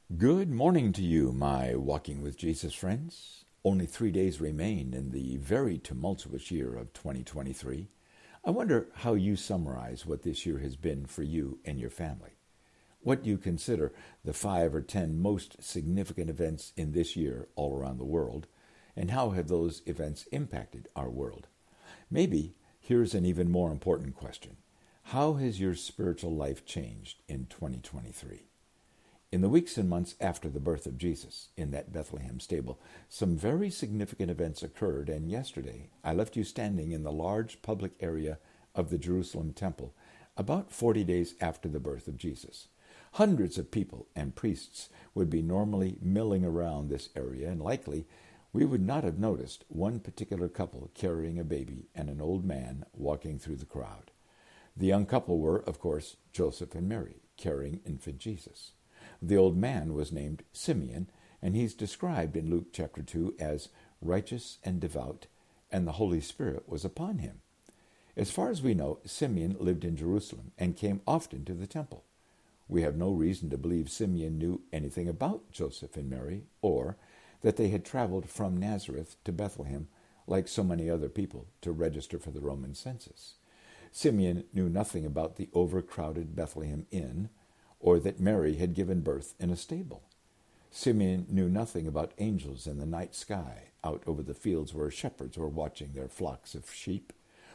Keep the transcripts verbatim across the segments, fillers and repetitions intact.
Good morning to you, my Walking with Jesus friends. Only three days remain in the very tumultuous year of twenty twenty-three. I wonder how you summarize what this year has been for you and your family. What do you consider the five or ten most significant events in this year all around the world, and how have those events impacted our world? Maybe here's an even more important question. How has your spiritual life changed in twenty twenty-three? In the weeks and months after the birth of Jesus in that Bethlehem stable, some very significant events occurred, and yesterday I left you standing in the large public area of the Jerusalem temple about forty days after the birth of Jesus. Hundreds of people and priests would be normally milling around this area, and likely we would not have noticed one particular couple carrying a baby and an old man walking through the crowd. The young couple were, of course, Joseph and Mary, carrying infant Jesus. The old man was named Simeon, and he's described in Luke chapter two as righteous and devout, and the Holy Spirit was upon him. As far as we know, Simeon lived in Jerusalem and came often to the temple. We have no reason to believe Simeon knew anything about Joseph and Mary, or that they had traveled from Nazareth to Bethlehem, like so many other people, to register for the Roman census. Simeon knew nothing about the overcrowded Bethlehem Inn, or that Mary had given birth in a stable. Simeon knew nothing about angels in the night sky out over the fields where shepherds were watching their flocks of sheep,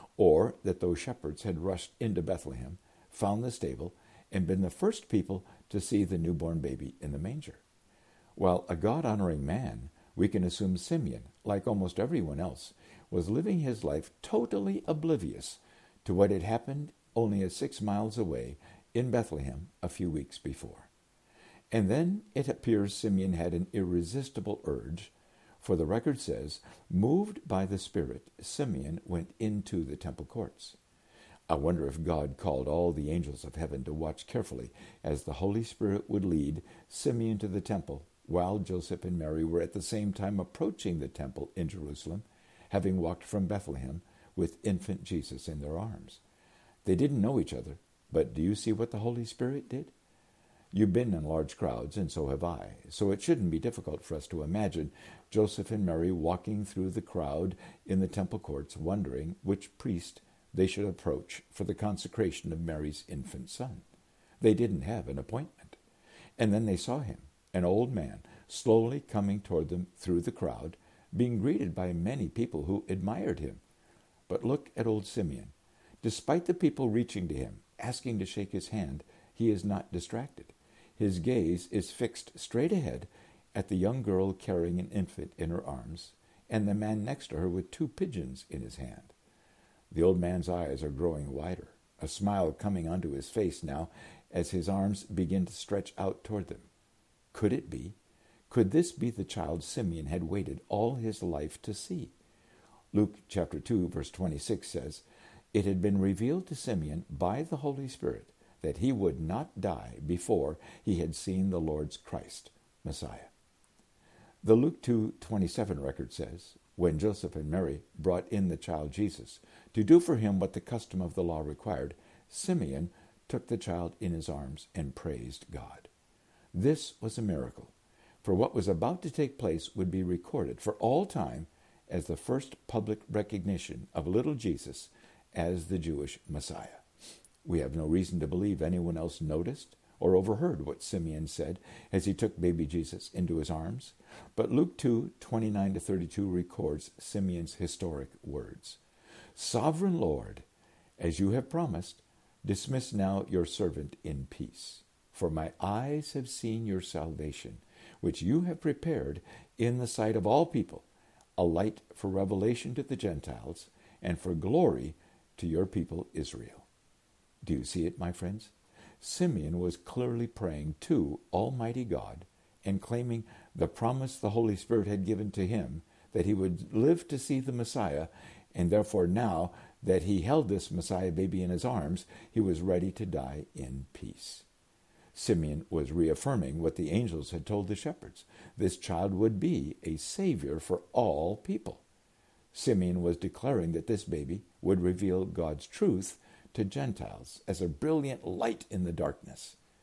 or that those shepherds had rushed into Bethlehem, found the stable, and been the first people to see the newborn baby in the manger. While a God-honoring man, we can assume Simeon, like almost everyone else, was living his life totally oblivious to what had happened only a six miles away in Bethlehem a few weeks before. And then it appears Simeon had an irresistible urge, for the record says, moved by the Spirit, Simeon went into the temple courts. I wonder if God called all the angels of heaven to watch carefully as the Holy Spirit would lead Simeon to the temple, while Joseph and Mary were at the same time approaching the temple in Jerusalem, having walked from Bethlehem with infant Jesus in their arms. They didn't know each other, but do you see what the Holy Spirit did? You've been in large crowds, and so have I, so it shouldn't be difficult for us to imagine Joseph and Mary walking through the crowd in the temple courts, wondering which priest they should approach for the consecration of Mary's infant son. They didn't have an appointment. And then they saw him, an old man, slowly coming toward them through the crowd, being greeted by many people who admired him. But look at old Simeon. Despite the people reaching to him, asking to shake his hand, he is not distracted. His gaze is fixed straight ahead at the young girl carrying an infant in her arms, and the man next to her with two pigeons in his hand. The old man's eyes are growing wider, a smile coming onto his face now as his arms begin to stretch out toward them. Could it be? Could this be the child Simeon had waited all his life to see? Luke chapter two, verse twenty-six says, "It had been revealed to Simeon by the Holy Spirit that he would not die before he had seen the Lord's Christ, Messiah." The Luke two twenty-seven record says, when Joseph and Mary brought in the child Jesus to do for him what the custom of the law required, Simeon took the child in his arms and praised God. This was a miracle, for what was about to take place would be recorded for all time as the first public recognition of little Jesus as the Jewish Messiah. We have no reason to believe anyone else noticed or overheard what Simeon said as he took baby Jesus into his arms, but Luke two twenty-nine to thirty-two records Simeon's historic words. "Sovereign Lord, as you have promised, dismiss now your servant in peace, for my eyes have seen your salvation, which you have prepared in the sight of all people, a light for revelation to the Gentiles and for glory to your people Israel." Do you see it, my friends? Simeon was clearly praying to Almighty God and claiming the promise the Holy Spirit had given to him that he would live to see the Messiah, and therefore now that he held this Messiah baby in his arms, he was ready to die in peace. Simeon was reaffirming what the angels had told the shepherds. This child would be a savior for all people. Simeon was declaring that this baby would reveal God's truth to Gentiles as a brilliant light in the darkness.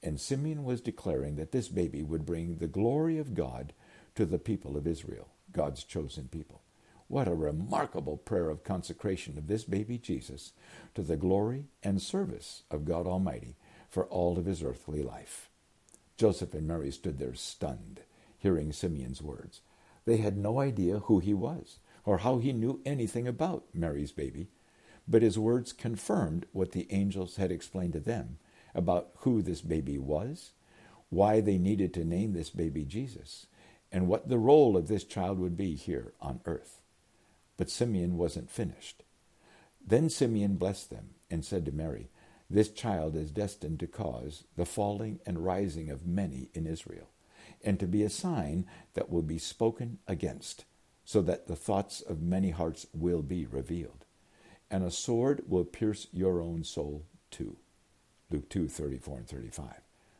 and Simeon was declaring that this baby would bring the glory of God to the people of Israel, God's chosen people. What a remarkable prayer of consecration of this baby Jesus to the glory and service of God Almighty for all of his earthly life. Joseph and Mary stood there stunned, hearing Simeon's words. They had no idea who he was or how he knew anything about Mary's baby, but his words confirmed what the angels had explained to them about who this baby was, why they needed to name this baby Jesus, and what the role of this child would be here on earth. But Simeon wasn't finished. Then Simeon blessed them and said to Mary, "This child is destined to cause the falling and rising of many in Israel, and to be a sign that will be spoken against, so that the thoughts of many hearts will be revealed. And a sword will pierce your own soul too." Luke two, thirty-four and thirty-five.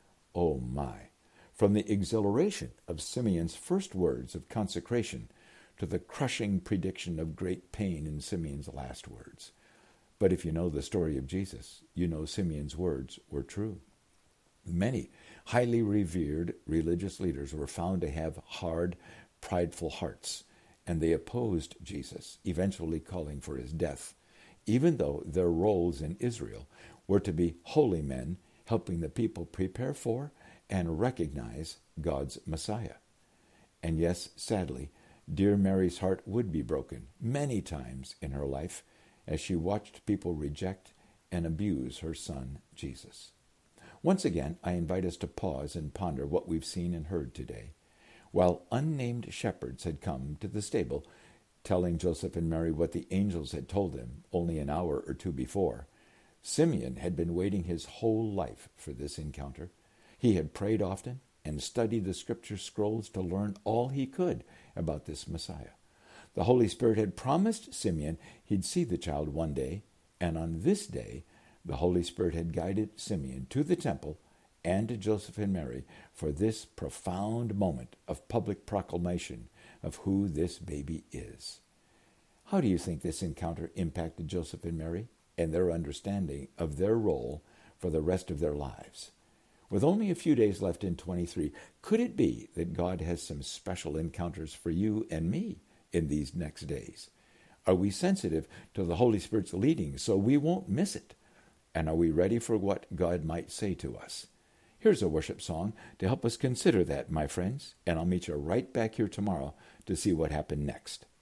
Oh my! From the exhilaration of Simeon's first words of consecration to the crushing prediction of great pain in Simeon's last words. But if you know the story of Jesus, you know Simeon's words were true. Many highly revered religious leaders were found to have hard, prideful hearts, and they opposed Jesus, eventually calling for his death, even though their roles in Israel were to be holy men, helping the people prepare for and recognize God's Messiah. And yes, sadly, dear Mary's heart would be broken many times in her life as she watched people reject and abuse her son, Jesus. Once again, I invite us to pause and ponder what we've seen and heard today. While unnamed shepherds had come to the stable, telling Joseph and Mary what the angels had told them only an hour or two before, Simeon had been waiting his whole life for this encounter. He had prayed often and studied the scripture scrolls to learn all he could about this Messiah. The Holy Spirit had promised Simeon he'd see the child one day, and on this day, the Holy Spirit had guided Simeon to the temple and to Joseph and Mary for this profound moment of public proclamation of who this baby is. How do you think this encounter impacted Joseph and Mary and their understanding of their role for the rest of their lives? With only a few days left in twenty-three, could it be that God has some special encounters for you and me in these next days? Are we sensitive to the Holy Spirit's leading so we won't miss it? And are we ready for what God might say to us? Here's a worship song to help us consider that, my friends, and I'll meet you right back here tomorrow to see what happened next.